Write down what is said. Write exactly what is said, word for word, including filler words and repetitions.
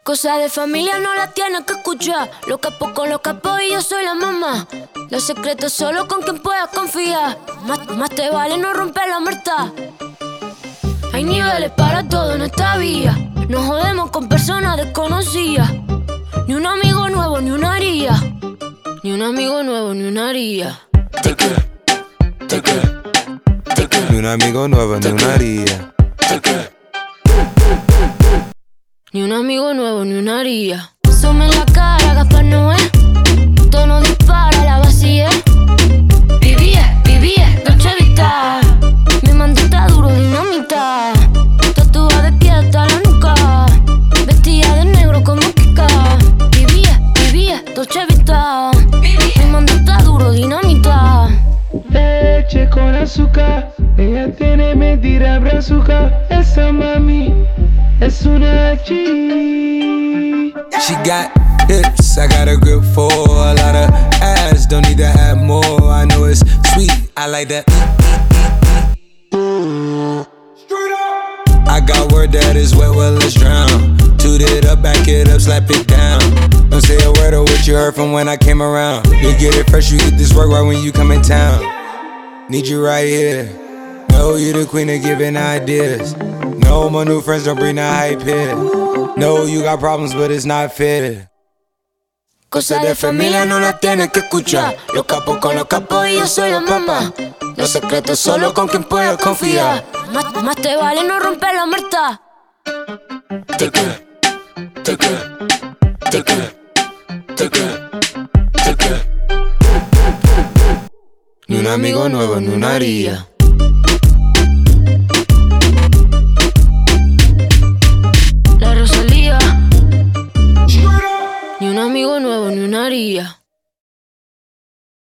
Cosas de familia no las tienes que escuchar. Los capos con los capos y yo soy la mamá. Los secretos solo con quien puedas confiar. Más, más te vale no romper la muerta. Hay niveles para todo en esta vía. No jodemos con personas desconocidas. Ni un amigo nuevo, ni una haría. Ni un amigo nuevo, ni una haría. Ni un amigo nuevo, ni una haría. Ni un amigo nuevo, ni una haría. Sume en la cara, Gaspar Noé. Tono dispara, la vacía. Vivía, vivía, Dolce Vita. Mi mandita duro, dinamita. Tatuada de pie hasta la nuca. Vestida de negro como Kika. Vivía, vivía, Dolce Vita. Mi mandita duro, dinamita. Leche con azúcar. Ella tiene mentira brazuca. Esa mami es una G. She got hips, I got a grip for a lot of ass. Don't need to add more. I know it's sweet, I like that. I got word that is wet, well let's drown. Toot it up, back it up, slap it down. Don't say a word of what you heard from when I came around. You get it fresh, you get this work right when you come in town. Need you right here. Know you the queen of giving ideas. No, my new friends don't bring the hype here. No, you got problems, but it's not fair. Cosas de familia no las tienes que escuchar. Los capos con los capos y yo soy la mamá. Los secretos solo con quien puedas confiar. Más, más te vale no romper la muerta. Ni un amigo nuevo, ni una haría. La Rosalía. Ni un amigo nuevo, ni una haría.